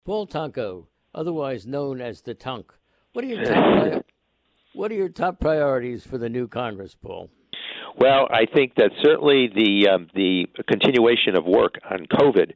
Paul Tonko, otherwise known as the Tunk. What are your what are your top priorities for the new Congress, Paul? Well, I think that certainly the continuation of work on COVID,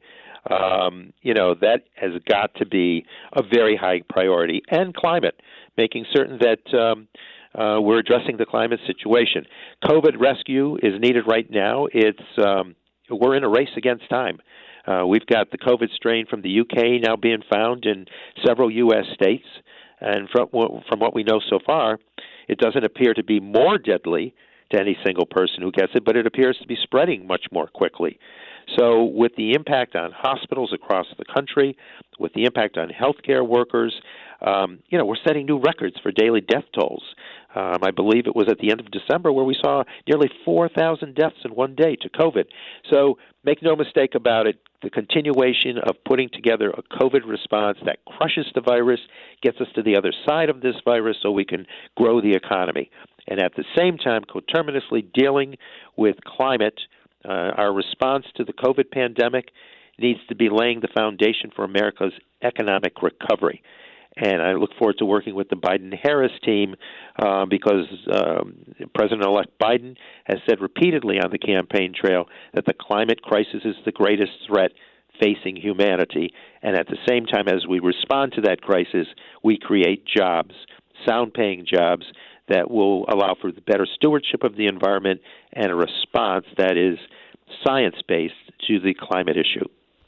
that has got to be a very high priority, and climate, making certain that we're addressing the climate situation. COVID rescue is needed right now. We're in a race against time. We've got the COVID strain from the UK now being found in several U.S. states, and from what we know so far, it doesn't appear to be more deadly to any single person who gets it, but it appears to be spreading much more quickly. So with the impact on hospitals across the country, with the impact on healthcare workers, we're setting new records for daily death tolls. I believe it was at the end of December where we saw nearly 4,000 deaths in one day to COVID. So make no mistake about it, the continuation of putting together a COVID response that crushes the virus, gets us to the other side of this virus so we can grow the economy. And at the same time, coterminously dealing with climate, our response to the COVID pandemic needs to be laying the foundation for America's economic recovery. And I look forward to working with the Biden-Harris team because President-elect Biden has said repeatedly on the campaign trail that the climate crisis is the greatest threat facing humanity. And at the same time, as we respond to that crisis, we create jobs, sound-paying jobs that will allow for the better stewardship of the environment and a response that is science-based to the climate issue.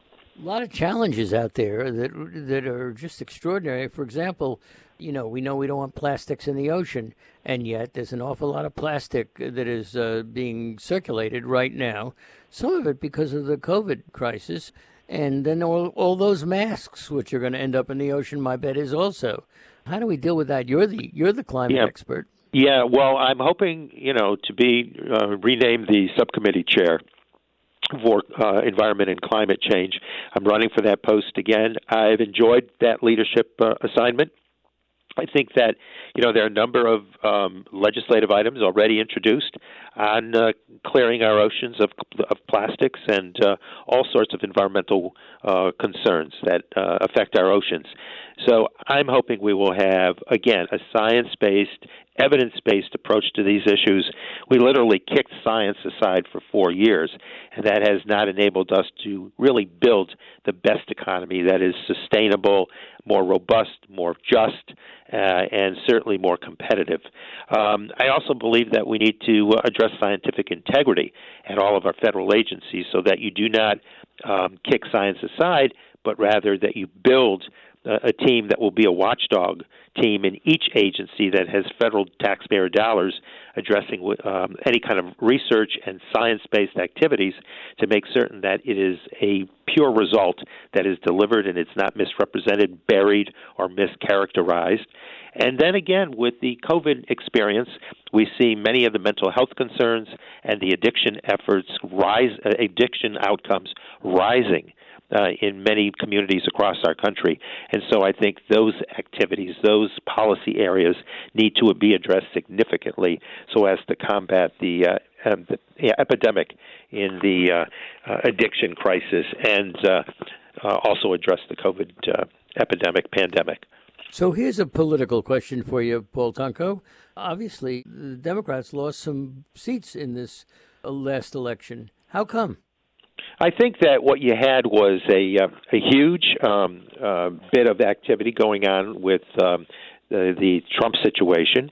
A lot of challenges out there that are just extraordinary. For example, we know we don't want plastics in the ocean, and yet there's an awful lot of plastic that is being circulated right now, some of it because of the COVID crisis, and then all those masks, which are going to end up in the ocean, my bet is also. How do we deal with that? You're the climate expert. Yeah, well, I'm hoping, to be renamed the subcommittee chair for environment and climate change. I'm running for that post again. I've enjoyed that leadership assignment. I think that, there are a number of legislative items already introduced on clearing our oceans of plastics and all sorts of environmental concerns that affect our oceans. So I'm hoping we will have, again, a science-based, evidence-based approach to these issues. We literally kicked science aside for 4 years, and that has not enabled us to really build the best economy that is sustainable, more robust, more just, and certainly more competitive. I also believe that we need to address scientific integrity at all of our federal agencies so that you do not kick science aside, but rather that you build a team that will be a watchdog team in each agency that has federal taxpayer dollars addressing any kind of research and science-based activities to make certain that it is a pure result that is delivered and it's not misrepresented, buried, or mischaracterized. And then again, with the COVID experience, we see many of the mental health concerns and the addiction efforts addiction outcomes rising in many communities across our country. And so I think those activities, those policy areas need to be addressed significantly so as to combat the epidemic in the addiction crisis and also address the COVID pandemic. So here's a political question for you, Paul Tonko. Obviously, the Democrats lost some seats in this last election. How come? I think that what you had was a huge bit of activity going on with the Trump situation.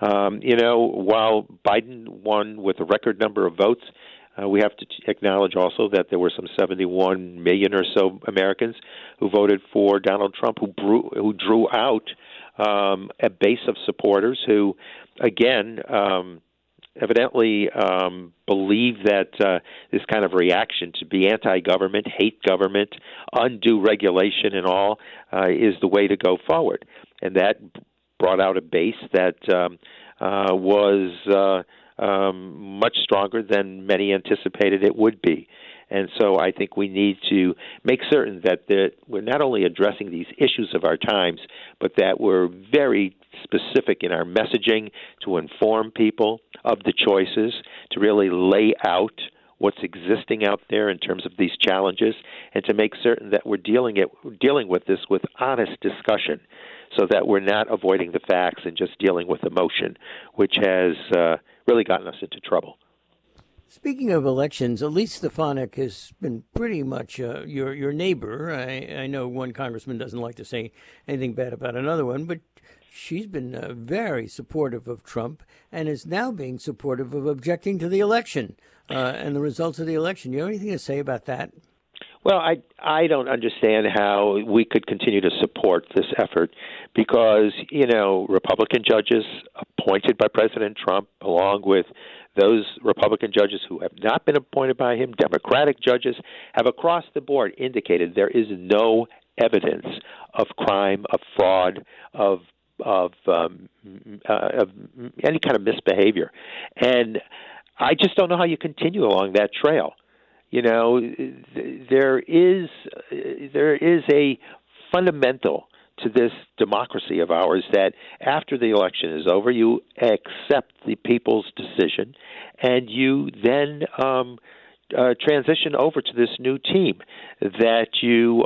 While Biden won with a record number of votes, we have to acknowledge also that there were some 71 million or so Americans who voted for Donald Trump, who drew out a base of supporters who, again, evidently believe that this kind of reaction to be anti-government, hate government, undue regulation and all is the way to go forward. And that brought out a base that was much stronger than many anticipated it would be. And so I think we need to make certain that we're not only addressing these issues of our times, but that we're very specific in our messaging to inform people of the choices, to really lay out what's existing out there in terms of these challenges, and to make certain that we're dealing with this with honest discussion, so that we're not avoiding the facts and just dealing with emotion, which has really gotten us into trouble. Speaking of elections, Elise Stefanik has been pretty much your neighbor. I know one congressman doesn't like to say anything bad about another one, but she's been very supportive of Trump and is now being supportive of objecting to the election and the results of the election. You have anything to say about that? Well, I don't understand how we could continue to support this effort because, Republican judges appointed by President Trump, along with those Republican judges who have not been appointed by him, Democratic judges, have across the board indicated there is no evidence of crime, of fraud, of any kind of misbehavior. And I just don't know how you continue along that trail. There is a fundamental to this democracy of ours that after the election is over, you accept the people's decision, and you then transition over to this new team that you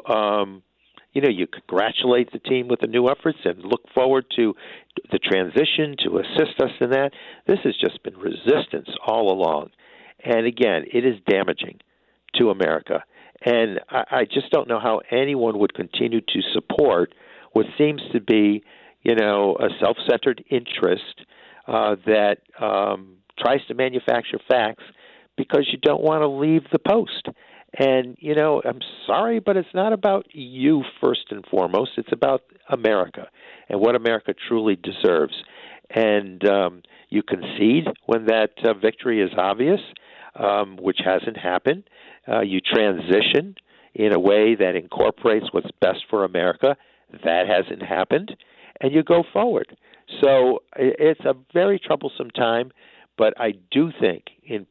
congratulate the team with the new efforts and look forward to the transition to assist us in that. This has just been resistance all along. And again, it is damaging to America. And I just don't know how anyone would continue to support what seems to be, a self-centered interest that tries to manufacture facts because you don't want to leave the post. And, I'm sorry, but it's not about you first and foremost. It's about America and what America truly deserves. And you concede when that victory is obvious, which hasn't happened. You transition in a way that incorporates what's best for America. That hasn't happened. And you go forward. So it's a very troublesome time, but I do think in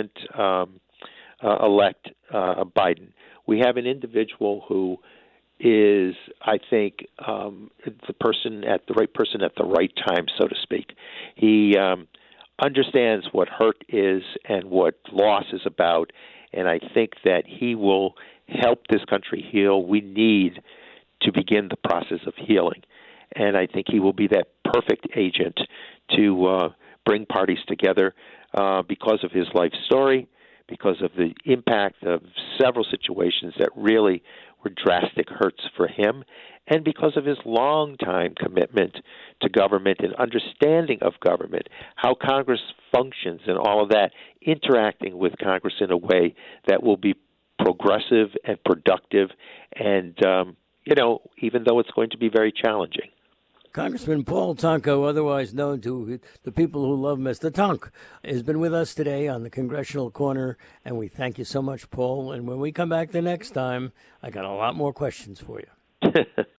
President-elect Biden, we have an individual who is, I think, the right person at the right time, so to speak. He understands what hurt is and what loss is about, and I think that he will help this country heal. We need to begin the process of healing, and I think he will be that perfect agent to bring parties together because of his life story, because of the impact of several situations that really were drastic hurts for him, and because of his long-time commitment to government and understanding of government, how Congress functions and all of that, interacting with Congress in a way that will be progressive and productive and, even though it's going to be very challenging. Congressman Paul Tonko, otherwise known to the people who love Mr. Tonk, has been with us today on the Congressional Corner, and we thank you so much, Paul. And when we come back the next time, I got a lot more questions for you.